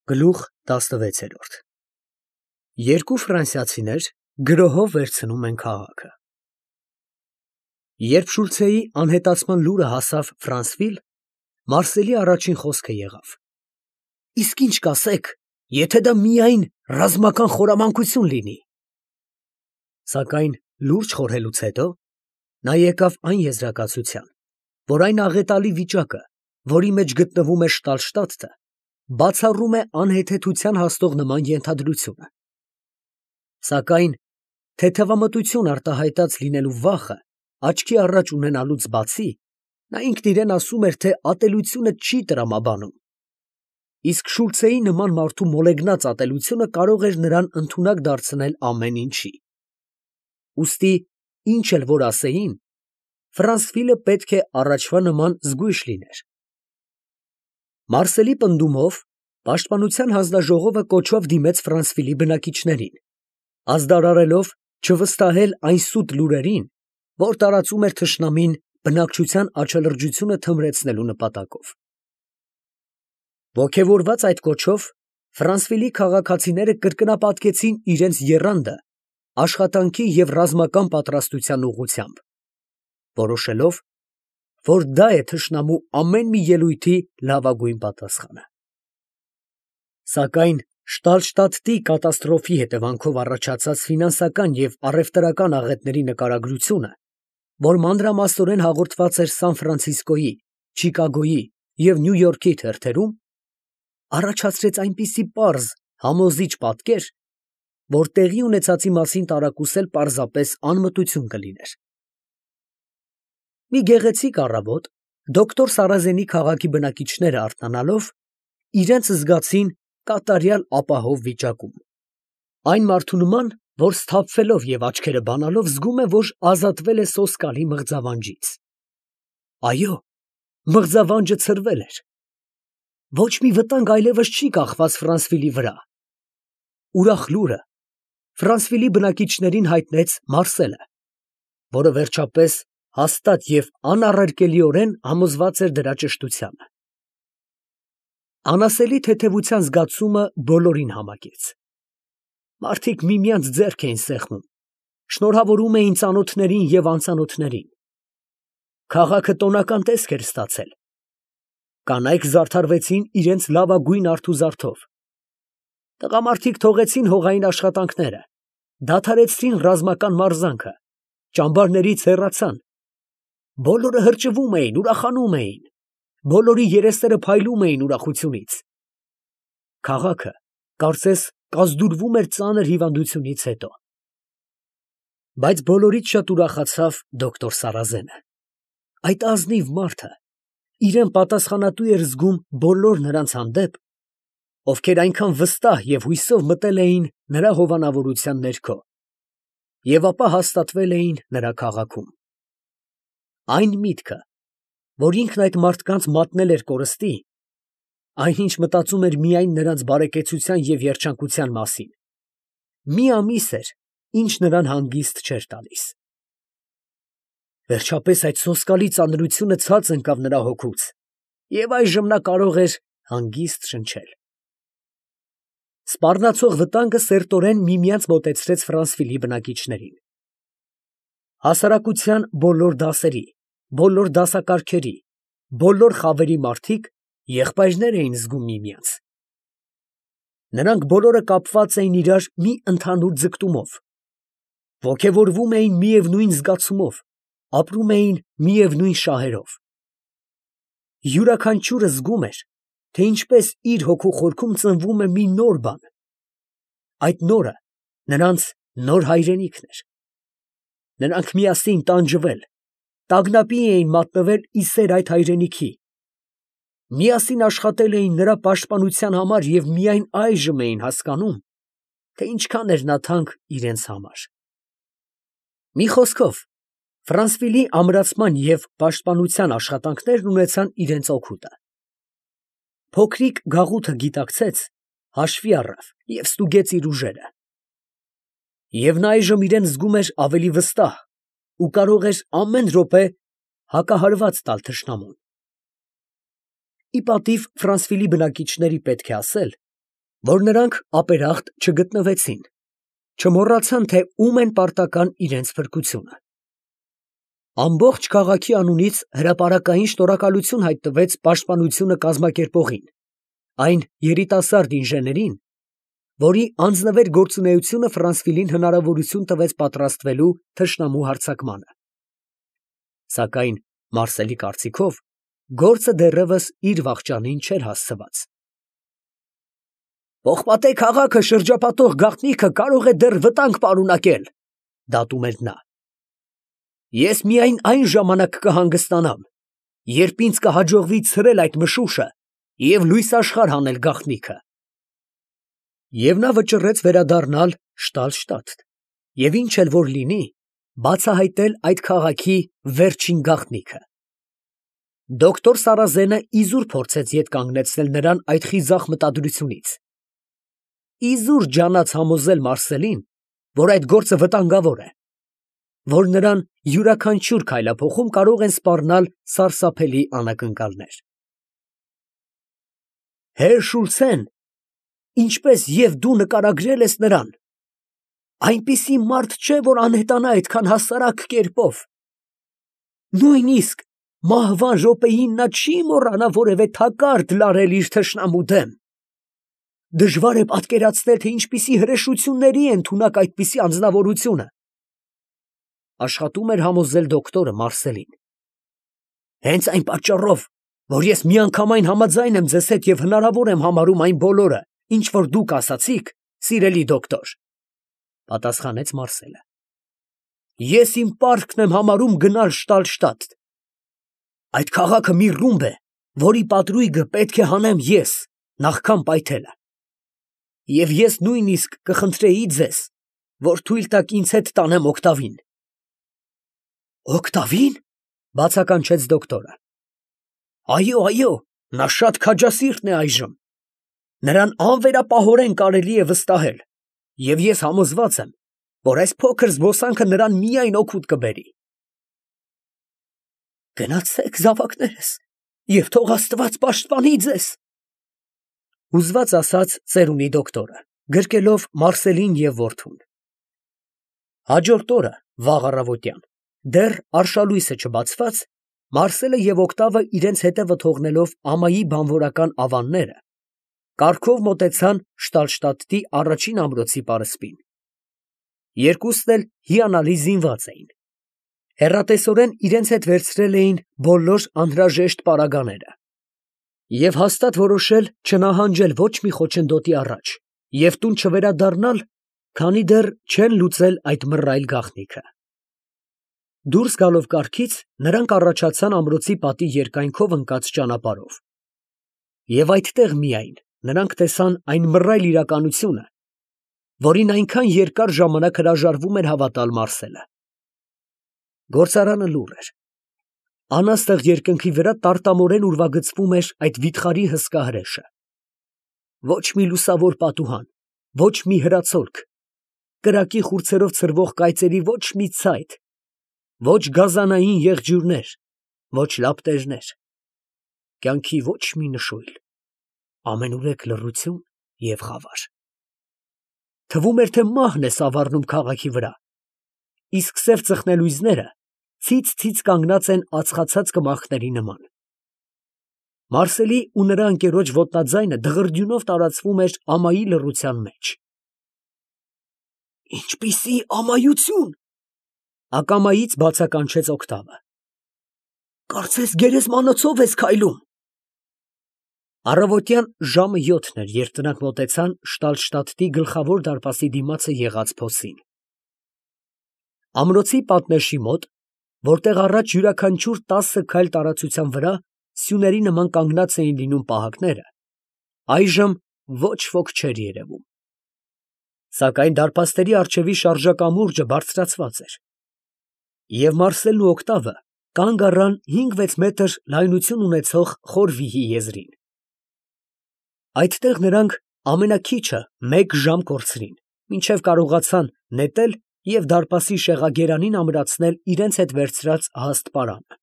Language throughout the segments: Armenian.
Գլուխ 16 Երկու ֆրանսիացիներ գրոհով վերցնում են քաղաքը։ Երբ Շուլցեի անհետացման լուրը հասավ Ֆրանսվիլ, Մարսելի առաջին խոսքը եղավ. «Իսկ ինչ կասեք, եթե դա միայն ռազմական խորամանկություն լինի»։ Սակայն լուրջ խորհելուց հետո նա եկավ այն եզրակացության, որ այն աղետալի վիճակը, որի մեջ գտնվում է Շտալշտադտը, բացառում է անհեթեթության հասնող նման ենթադրությունը։ Սակայն թեթևամտություն արտահայտած լինելու վախը աչքի առաջ ունենալուց բացի, նա ինքն իրեն ասում էր, թե ատելությունը չի տրամաբանում, իսկ Շուլցեի նման մարդու մոլեգնած ատելությունը կարող էր նրան ընդունակ դարձնել ամեն ինչի։ Ուստի ինչ էլ որ ասեին, Ֆրանսվիլը պետք է առաջվա նման զգույշ լիներ։ Մարսելի պնդումով Պաշտպանության հանձնաժողովը կոչով դիմեց Ֆրանսվիլի բնակիչներին, ազդարարելով չվստահել այն սուտ լուրերին, որ տարածում էր թշնամին բնակչության աչալրջությունը թմրեցնելու նպատակով։ Ոգևորված այդ կոչով, Ֆրանսվիլի քաղաքացիները կրկնապատկեցին իրենց եռանդը աշխատանքի և ռազմական պատրաստության ուղղությամբ, որոշելով, որ դա է թշնամու ամեն մի ելույթի լավագույն պատասխանը։ Սակայն Շտալշտադտի կատաստրոֆի հետևանքով առաջացած ֆինանսական և առևտրական աղետների նկարագրությունը, որ մանրամասնորեն հաղորդված էր Սան Ֆրանցիսկոյի, Չիկագոյի և Նյու Յորքի թերթերում, առաջացրեց այնպիսի պարզ, համոզիչ պատկեր, որ տեղի ունեցածի մասին տարակուսել պարզապես անմտություն կլիներ։ Մի գեղեցիկ առավոտ դոկտոր Սարազենի քաղաքի բնակիչները արթնանալով, իրենց զգացին կատարյալ ապահով վիճակում։ Այն մարդու նման, որ սթափվելով և աչքերը բանալով զգում է, որ ազատվել է սոսկալի մղձավանջից։ Այո, մղձավանջը ցրվել էր։ Ոչ մի վտանգ այլևս չի կախված Ֆրանսվիլի վրա։ Ուրախ լուրը Ֆրանսվիլի բնակիչներին հայտնեց Մարսելը, որը վերջապես հաստատ և անառարկելիորեն համոզված էր դրա ճշտությանը։ Անասելի թեթևության զգացումը բոլորին համակեց։ Մարդիկ միմյանց ձեռք էին սեղմում, շնորհավորում էին ծանոթներին և անծանոթներին։ Քաղաքը տոնական տեսք էր ստացել։ Կանայք զարդարվեցին իրենց լավագույն արթուզարդով։ Տղամարդիկ թողեցին հողային աշխատանքները, դադարեցրին ռազմական մարզանքը, ճամբարներից հեռացան։ Բոլորը հրճվում էին, ուրախանում էին, բոլորի երեսները փայլում էին ուրախությունից։ Քաղաքը, կարծես, կազդուրվում էր ծանր հիվանդությունից հետո։ Բայց բոլորից շատ ուրախացավ դոկտոր Սարազենը։ Այդ ազնիվ մարդը իրեն պատասխանատու էր զգում բոլոր նրանց հանդեպ, ովքեր այնքան վստահ և հույսով մտել էին նրա հովանավորության ներքո և ապա հաստատվել էին նրա քաղաքում։ Այն միտքը, որ ինքն այդ մարդկանց մատնել էր կորստի, այնինչ մտածում էր միայն նրանց բարեկեցության և երջանկության մասին, մի ամիս էր, ինչ նրան հանգիստ չէր տալիս։ Վերջապես այդ սոսկալի ծանրությունը ցած ընկավ նրա հոգուց, և այժմ նա կարող էր հանգիստ շնչել։ Սպառնացող վտանգը սերտորեն միմյանց մոտեցրեց Ֆրանսվիլի բնակիչներին։ Հասարակության բոլոր դասերի, բոլոր դասակարգերի, բոլոր խավերի մարդիկ եղբայրներ էին զգում միմյանց։ Նրանք բոլորը կապված էին իրար մի ընդհանուր ձգտումով, ոգևորվում էին միևնույն զգացումով, ապրում էին միևնույն շահերով։ Յուրաքանչյուրը զգում էր, թե ինչպես իր հոգու խորքում ծնվում է մի նոր բան։ Այդ նորը նրանց նոր հայրենիքն էր։ Նրանք միասին տանջվել, տագնապի էին մատնվել ի սեր այդ հայրենիքի, միասին աշխատել էին նրա պաշտպանության համար և միայն այժմ էին հասկանում, թե ինչքան էր նա թանկ իրենց համար։ Մի խոսքով, Ֆրանսվիլի ամրացման և պաշտպանության աշխատանքներն ունեցան իրենց օգուտը։ Փոքրիկ գաղութը գիտակցեց, հաշվի առավ և ստուգեց իր ուժերը։ Եվ նա այժմ իրեն զգում էր ավելի վստահ ու կարող էր ամեն րոպե հակահարված տալ թշնամուն։ Ի պատիվ Ֆրանսվիլի բնակիչների պետք է ասել, որ նրանք ապերախտ չգտնվեցին, չմոռացան, թե ում են պարտական իրենց փրկությունը։ Ամբողջ քաղաքի անունից հրապարակային շնորհակալություն հայտնվեց պաշտպանությունը կազմակերպողին, այն երիտասարդ ինժեներին, որի անձնվեր գործունեությունը Ֆրանսվիլին հնարավորություն տվեց պատրաստվելու թշնամու հարձակմանը։ Սակայն Մարսելի կարծիքով գործը դեռևս իր վախճանին չէր հասցված։ «Պողպատե քաղաքը շրջապատող գաղտնիքը կարող է դեռ վտանգ պարունակել», դատում էր նա։ «Ես միայն այն ժամանակ կհանգստանամ, երբ ինձ կհաջողվի ցրել այդ մշուշը և լույս աշխարհ հանել գաղտնիքը»։ Եվ նա վճռեց վերադառնալ Շտալշտադտ և ինչ էլ որ լինի, բացահայտել այդ քաղաքի վերջին գաղտնիքը։ Դոկտոր Սարազենը իզուր փորձեց ետ կանգնեցնել նրան այդ խիզախ մտադրությունից, իզուր ջանաց համոզել Մարսելին, որ այդ գործը վտանգավոր է, որ նրան յուրաքանչյուր քայլափոխում կարող են սպառնալ սարսափելի անակնկալներ։ «Հեր Շուլցեն, ինչպես և դու նկարագրել ես նրան, այնպիսի մարդ չէ, որ անհետանա այդքան հասարակ կերպով։ Նույնիսկ մահվան րոպեին նա չի մոռանա որևէ թակարդ լարել իր թշնամու դեմ։ Դժվար է պատկերացնել, թե ինչպիսի հրեշությունների է ընդունակ այդպիսի անձնավորությունը»։ Աշխատում էր համոզել դոկտորը Մարսելին։ «Հենց այն պատճառով, որ ես միանգամայն համաձայն եմ ձեզ հետ և հնարավոր եմ համարում այն բոլորը, ինչ որ դուք ասացիք, սիրելի դոկտոր», պատասխանեց Մարսելը։ «Ես իմ պարտքն եմ համարում գնալ Շտալշտադտ։ Այդ քաղաքը մի ռումբ է, որի պատրույգը պետք է հանեմ ես, նախքան պայթելը։ Եվ ես նույնիսկ կխնդրեի ձեզ, որ թույլ տաք ինձ հետ տանեմ Օգտավին»։ «Օգտավի՞ն», բացականչեց դոկտորը։ «Այո, նա շատ քաջասիրտ է այժմ։ Նրան անվերապահորեն կարելի է վստահել, և ես համոզված եմ, որ այս փոքր զբոսանքը նրան միայն օգուտ կբերի»։ «Գնացեք, զավակներս, և թող Աստված պաշտպանի ձեզ», հուզված ասաց ծերունի դոկտորը, գրկելով Մարսելին և որդուն։ Հաջորդ օրը վաղ առավոտյան, դեռ արշալույսը չբացված, Մարսելը և Օգտավը իրենց հետևը թողնելով ամայի բանվորական ավանները, կառքով մոտեցան Շտալշտադտի առաջին ամրոցի պարսպին։ Երկուսն էլ հիանալի զինված էին։ Հեռատեսորեն իրենց հետ վերցրել էին բոլոր անհրաժեշտ պարագաները և հաստատ որոշել չնահանջել ոչ մի խոչընդոտի առաջ և տուն չվերադառնալ, քանի դեռ չեն լուծել այդ մռայլ գաղտնիքը։ Դուրս գալով կառքից, նրանք առաջացան ամրոցի պատի երկայնքով ընկած ճանապարհով։ Եվ այդտեղ միայն նրանք տեսան այն մռայլ իրականությունը, որին այնքան երկար ժամանակ հրաժարվում էր հավատալ Մարսելը։ Գործարանը լուռ էր։ Անաստեղ երկնքի վրա տարտամորեն ուրվագծվում էր այդ վիթխարի հսկա հրեշը։ Ոչ մի լուսավոր պատուհան, ոչ մի հրացոլք, կրակի խուրձերով ցրվող կայծերի ոչ մի ցայտ, ոչ գազանային եղջյուրներ, ոչ լապտերներ, կյանքի ոչ մի նշույլ, ամենուրեք լռություն և խավար։ Թվում էր, թե մահն է սավառնում քաղաքի վրա, իսկ սև ծխնելույզները ցից կանգնած են ածխացած կմախքների նման։ Մարսելի ու նրա ընկերոջ ոտնաձայնը դղրդյունով տարածվում էր ամայի լռության մեջ։ «Ինչպիսի ամայություն», ակամայից բացականչեց Օգտավը։ «Կարծես գերեզմանոցով ես քայլում»։ Առավոտյան ժամը 7 էր, երբ նրանք մոտեցան Շտալշտադտի գլխավոր դարպասի դիմացը եղած փոսին։ Ամրոցի պատնեշի մոտ, որտեղ առաջ յուրաքանչյուր 10 քայլ տարածության վրա սյուների նման կանգնած էին լինում պահակները, այժմ ոչ ոք չէր երևում։ Սակայն դարպասների առջևի շարժակամուրջը բարձրացված էր, և Մարսելն ու Օգտավը կանգ առան 5-6 մետր լայնություն ունեցող խոր վիհի եզրին։ Այդտեղ նրանք ամենաքիչը մեկ ժամ կորցրին, մինչև կարողացան նետել և դարպասի շեղագերանին ամրացնել իրենց հետ վերցրած հաստ պարանը։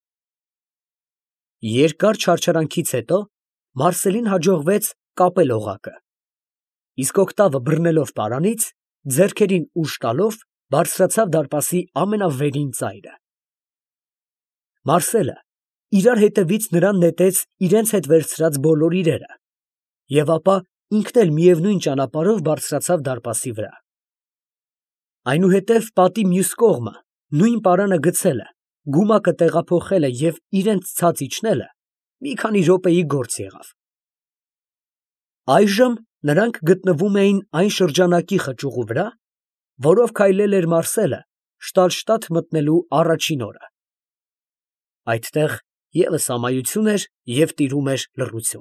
Երկար չարչարանքից հետո Մարսելին հաջողվեց կապել օղակը իսկ օկտավը բռնելով պարանից, ձեռքերին ուժ տալով, բարձրացավ դարպասի ամենավերին ծայրը։ Մարսելը իրար հետևից նրան նետեց իրենց հետ վերցրած բոլոր իրերը, և ապա ինքն էլ միևնույն ճանապարհով բարձրացավ դարպասի վրա։ Այնուհետև պատի մյուս կողմը, նույն պարանը գցելը, գումակը տեղափոխելը և իրենց ցած իջնելը մի քանի րոպեի գործ եղավ։ Այժմ նրանք գտնվում էին այն շրջանակի խճուղու վրա, որով քայլել էր Մարսելը Շտալշտատ մտնելու առաջին օրը։ Այդտեղ ևս ամայություն էր և տիրում էր լռություն։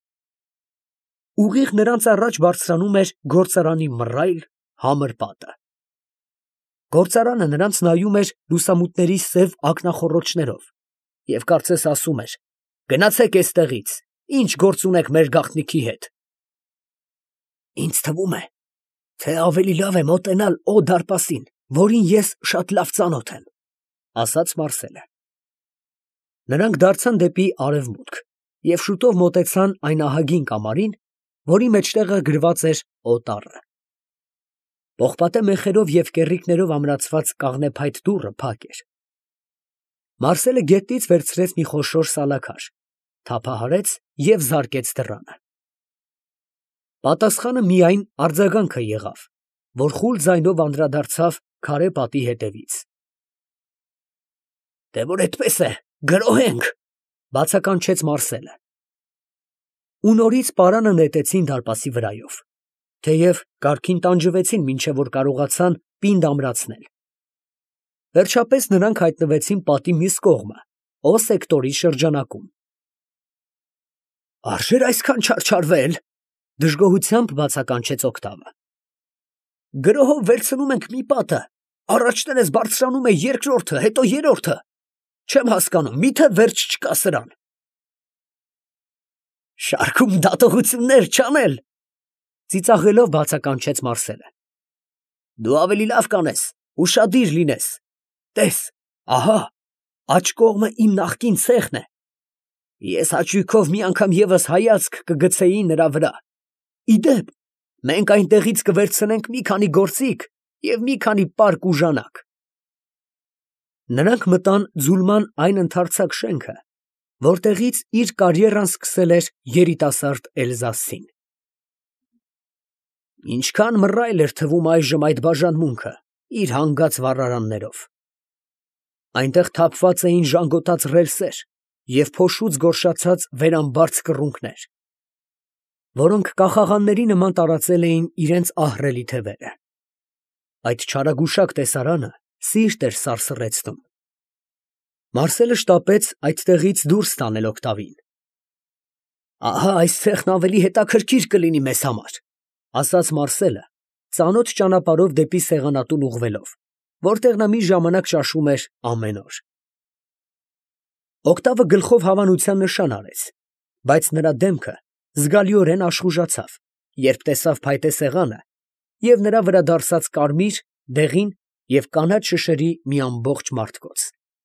Ուղիղ նրանց առաջ բարձրանում էր գործարանի մռայլ, համր պատը։ Գործարանը նրանց նայում էր լուսամուտների սև ակնախոռոչներով և կարծես ասում էր. «Գնացեք էստեղից, ինչ գործ ունեք մեր գաղտնիքի հետ»։ «Ինձ թվում է, թե ավելի լավ է մոտենալ Օ դարպասին, որին ես շատ լավ ծանոթ եմ», ֊ ասաց Մարսելը։ Նրանք դարձան դեպի արևմուտք և շուտով մոտեցան այն ահագին կամարին, որի մեջտեղը գրված էր Օ տառը։ Պողպատե մեխերով և կեռիկներով ամրացված կաղնեփայտ դուռը փակ էր։ Մարսելը գետնից վերցրեց մի խոշոր սալաքար, թափահարեց և զարկեց դռանը։ Պատասխանը միայն արձագանքը եղավ, որ խուլ ձայնով անդրադարձավ քարե պատի հետևից։ «Դե որ էդպես է, գրոհենք», ֊ բացականչեց Մարսելը։ Ու նորից պարանը նետեցին դարպասի վրայով, թեև կարգին տանջվեցին, մինչև որ կարողացան պինդ ամրացնել։ Վերջապես նրանք հայտնվեցին պատի մյուս կողմը, Օ սեկտորի շրջանակում։ «Արժե՞ր այսքան չարչարվել», ֊ դժգոհությամբ բացականչեց օկտավը։ «Գրոհով վերցնում ենք մի պատը, առաջ տերես բարձրանում է երկրորդը, հետո երրորդը, չեմ հասկանում, մի՞թե վերջ չկա սրան»։ «Շարքում դատողություններ չանել», ֊ ծիծաղելով բացականչեց Մարսելը։ «Դու ավելի լավ կանես, ուշադիր լինես, տես, ահա աջ կողմը իմ նախկին ցեխն է, ես հաճույքով մի անգամ ևս հայացք կգցեի նրա վրա, ի դեպ, մենք այնտեղից կվերցնենք մի քանի գործիք և մի քանի պարկ ուժանակ»։ Նրանք մտան ձուլման այն ընդարձակ շենքը, որտեղից իր կարիերան սկսել էր երիտասարդ Էլզասին։ Ինչքան մռայլ էր թվում այժմ այդ բաժանմունքը իր հանգած վառարաններով։ Այնտեղ թափված էին ժանգոտած ռելսեր և փոշուց գորշացած վերամբարձ կռունկներ, որոնք կախաղանների նման տարածել էին իրենց ահռելի թևերը։ Այդ չարագուշակ տեսարանը սիրտ էր սարսռեցնում։ Մարսելը շտապեց այդտեղից դուրս տանել օկտավին։ «Ահա այս ցեխն ավելի հետաքրքիր կլինի մեզ համար», ֊ ասաց Մարսելը, ծանոթ ճանապարհով դեպի սեղանատուն ուղղվելով, որտեղ նա մի ժամանակ ճաշում էր ամեն օր։ Օկտավը գլխով հավանության նշան արեց, բայց նրա դեմքը զգալիորեն աշխուժացավ, երբ տեսավ փայտե սեղանը և նրա վրա դարսած կարմիր, դեղին և կանաչ շշերի մի ամբողջ մարդկոց։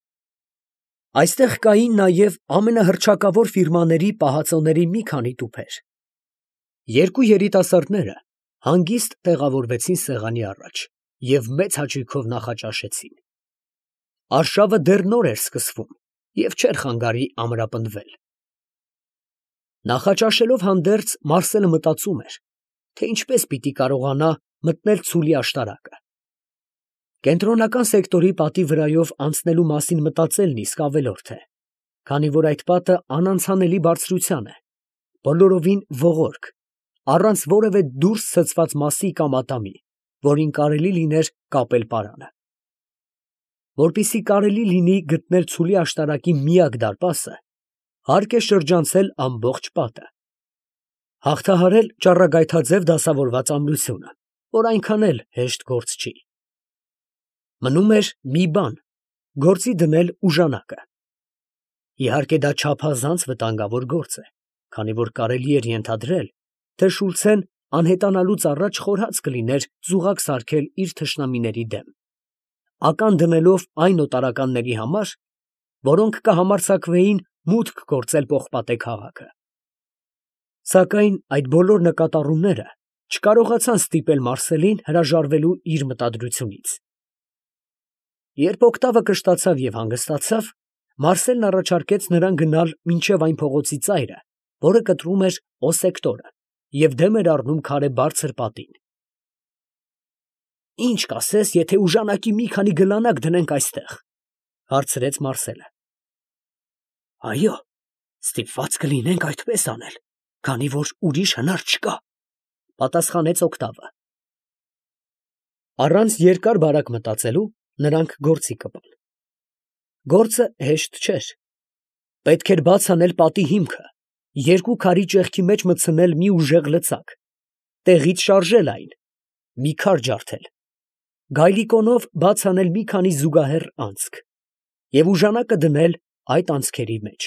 Այստեղ կային նաև ամենահռչակավոր ֆիրմաների պահածոների մի քանի տուփեր։ Երկու երիտասարդները հանգիստ տեղավորվեցին սեղանի առաջ և մեծ հաճույքով նախաճաշեցին։ Արշավը դեռ նոր էր սկսվում և չէր խանգարի ամրապնդվել։ Նախաճաշելով հանդերձ Մարսելը մտածում էր, թե ինչպես պիտի կարողանա մտնել ցուլի աշտարակը։ Կենտրոնական սեկտորի պատի վրայով անցնելու մասին մտածելն իսկ ավելորդ է, քանի որ այդ պատը անանցանելի բարձրության է, բոլորովին ողորկ, առանց որևէ դուրս ցցված մասի կամ ատամի, որին կարելի լիներ կապել պարանը։ Որպեսզի կարելի լինի գտնել ցուլի աշտարակի միակ դարպասը, հարկ է շրջանցել ամբողջ պատը, հաղթահարել ճառագայթաձև դասավորված ամրությունը, որ այնքան էլ հեշտ գործ չի։ Մնում էր մի բան՝ գործի դնել ուժանակը։ Իհարկե դա չափազանց վտանգավոր գործ է, քանի որ կարելի էր ենթադրել, թե Շուլցեն անհետանալուց առաջ խորհած կլիներ ծուղակ սարքել իր թշնամիների դեմ, ական դնելով այն օտարականների համար, որոնք կհամարձակվեին մուտք գործել Պողպատե քաղաքը։ Սակայն այդ բոլոր նկատառումները չկարողացան ստիպել Մարսելին հրաժարվելու իր մտադրությունից։ Երբ օկտավը կշտացավ եւ հանգստացավ, Մարսելն առաջարկեց նրան գնալ մինչև այն փողոցի ծայրը, որը կտրում էր Օ սեկտորը և դեմ էր առնում քարե բարձր պատին։ «Ի՞նչ կասես, եթե ուժանակի մի քանի գլանակ դնենք այստեղ», ֊ հարցրեց Մարսելը։ «Այո, ստիպված կլինենք այդպես անել, քանի որ ուրիշ հնար չկա», ֊ պատասխանեց օկտավը։ Առանց երկար բարակ մտածելու նրանք գործի կպան։ Գործը հեշտ չէր։ Պետք էր բաց անել պատի հիմքը, երկու քարի ճեղքի մեջ մտցնել մի ուժեղ լծակ, տեղից շարժել այն, մի քար ջարդել, գայլիկոնով բաց անել մի քանի զուգահեռ անցք և ուժանակը դնել այդ անցքերի մեջ։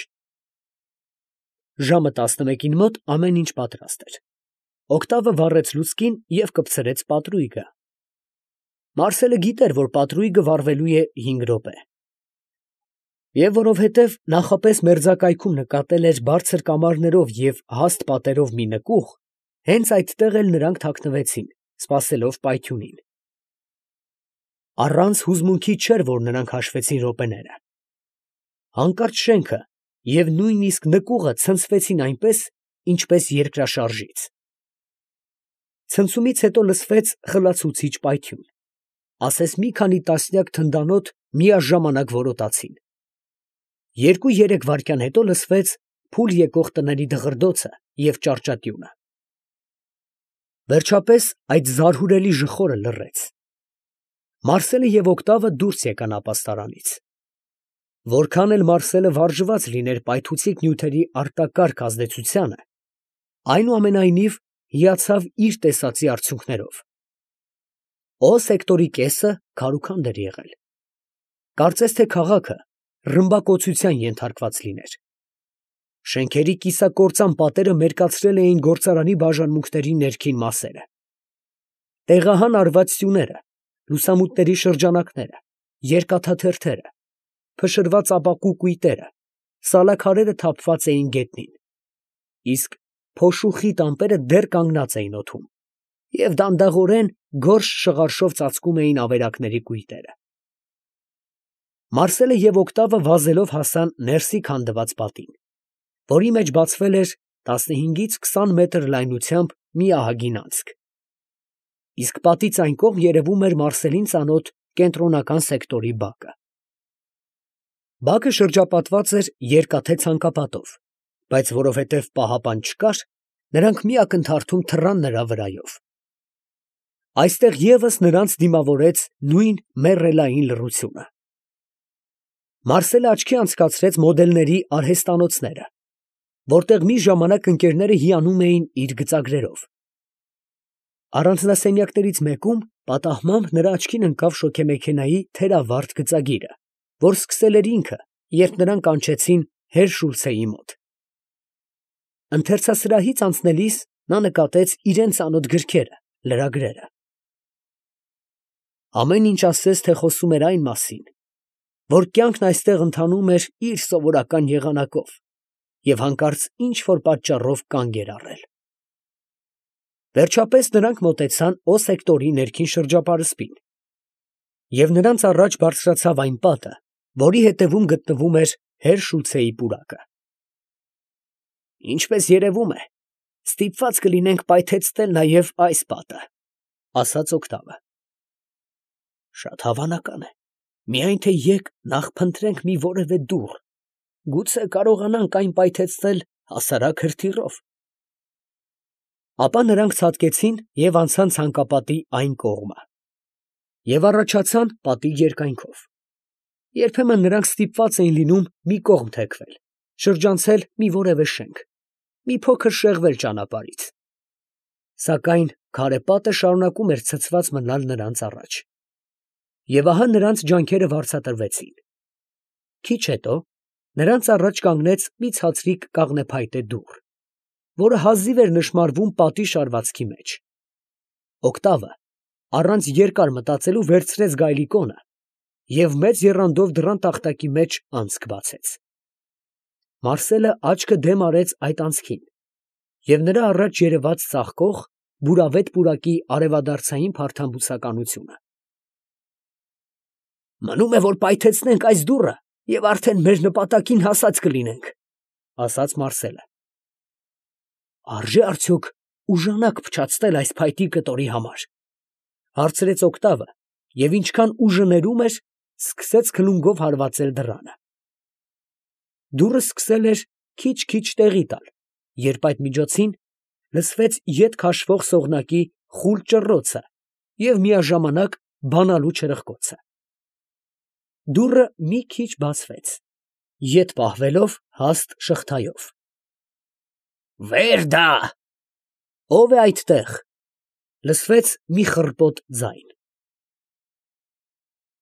Ժամը 11-ին մոտ ամեն ինչ պատրաստ էր։ Օկտավը վառեց լուցկին և կպցրեց պատրույգը։ Մարսելը գիտեր, որ պատրույգը վառվելու է 5 րոպե։ Եվ որովհետև նախապես մերձակայքում նկատել էր բարձր կամարներով և հաստ պատերով մի նկուղ, հենց այդտեղ էլ նրանք թաքնվեցին, սպասելով պայթյունին։ Առանց հուզմունքի չէր, որ նրանք հաշվեցին րոպեները։ Հանկարծ շենքը և նույնիսկ նկուղը ցնցվեցին այնպես, ինչպես երկրաշարժից։ Ցնցումից հետո լսվեց խլացուցիչ պայթյուն, ասես մի քանի տասնյակ թնդանոթ միաժամանակ որոտացին։ 2-3 վայրկյան հետո լսվեց փուլ եկող տների դղրդոցը և ճարճատյունը։ Վերջապես այդ զարհուրելի ժխորը լռեց։ Մարսելը և օկտավը դուրս եկան ապաստարանից։ Որքան էլ Մարսելը վարժված լիներ պայթուցիկ նյութերի արտակարգ ազդեցությանը, այնուամենայնիվ հիացավ իր տեսածի արդյունքներով։ Օ սեկտորի կեսը քարուքանդ էր եղել։ Կարծես թե քաղաքը ռմբակոծության ենթարկված լիներ։ Շենքերի կիսակործան պատերը մերկացրել էին գործարանի բաժանմունքների ներքին մասերը։ Տեղահան արված սյուները, լուսամուտների շրջանակները, երկաթաթերթերը, փշրված ապակու կույտերը, սալաքարերը թափված էին գետնին, իսկ փոշու խիտ ամպերը դեռ կանգնած էին օդում, և դանդաղորեն գորշ շղարշով ծածկում էին ավերակների կույտերը։ Մարսելը և օկտավը վազելով հասան ներսի քանդված պատին, որի մեջ բացվել էր 15-ից 20 մետր լայնությամբ մի ահագին անցք, իսկ պատից այն կողմ երևում էր Մարսելին ծանոթ կենտրոնական սեկտորի բակը։ Բակը շրջապատված էր երկաթե ցանկապատով, բայց որովհետև պահապան չկար, նրանք մի ակնթարթում թռան նրա վրայով։ Այստեղ ևս նրանց դիմավորեց նույն մեռելային լռությունը։ Մարսելը աչքի անցկացրեց մոդելների արհեստանոցները, որտեղ մի ժամանակ ընկերները հիանում էին իր գծագրերով։ Առանձնասենյակներից մեկում պատահմամբ նրա աչքին ընկավ շոգեմեքենայի թերավարտ գծագիրը, որ սկսել էր ինքը, երբ նրան կանչեցին Հերշուլցեի մոտ։ Ընթերցասրահից անցնելիս նա նկատեց իրան ծանոթ գրքերը, լրագրերը։ Ամեն ինչ ասես թե խոսում էր այն մասին, որ կյանքն այստեղ ընթանում էր իր սովորական եղանակով և հանկարծ ինչ֊որ պատճառով կանգ էր առել։ Վերջապես նրանք մոտեցան Օ սեկտորի ներքին շրջապարսպին, և նրանց առաջ բարձրացավ այն պատը, որի հետևում գտնվում էր Հերշուլցեի պուրակը։ «Ինչպես երևում է, ստիպված կլինենք պայթեցնել նաև այս պատը», ֊ ասաց օկտավը։ «Շատ հավանական է, միայն թե եկ նախ փնտրենք մի որևէ դուռ, գուցե կարողանանք այն պայթեցնել հասարակ հրթիռով»։ Ապա նրանք ցատկեցին և անցան ցանկապատի այն կողմը և առաջացան պատի երկայնքով։ Երբեմն նրանք ստիպված էին լինում մի կողմ թեքվել, շրջանցել մի որևէ շենք, մի փոքր շեղվել ճանապարհից։ Սակայն քարե պատը շարունակում էր ցցված մնալ նրանց առաջ։ Եվ ահա նրանց ջանքերը վարձատրվեցին։ Քիչ հետո նրանց առաջ կանգնեց մի ցածրիկ կաղնեփայտե դուռ, որը հազիվ էր նշմարվում պատի շարվածքի մեջ։ Օկտավը առանց երկար մտածելու վերցրեց գայլիկոնը և մեծ եռանդով դռան տախտակի մեջ անցք բացեց։ Մարսելը աչքը դեմ արեց այդ անցքին, և նրա առաջ երևաց ծաղկող բուրավետ պուրակի արևադարձային փարթամբուսականությունը։ Մնում է, որ պայթեցնենք այս դուռը և արդեն մեր նպատակին հասած կլինենք, ասաց Մարսելը։ Արժե արդյոք ուժանակ փչացնել այս փայտի կտորի համար, հարցրեց Օկտավը, և ինչքան ուժը ներում էր, սկսեց քլունգով հարվածել դռանը։ Դուռը սկսել էր քիչ-քիչ տեղի տալ, երբ այդ միջոցին լսվեց ետ քաշվող սողնակի խուլ ճռռոցը և միաժամանակ բանալու չրպկոցը։ Դուռը մի քիչ բացվեց, ետ պահվելով հաստ շղթայով։ Վեր դա… Ո՞վ է այդտեղ, լսվեց մի խռպոտ ձայն։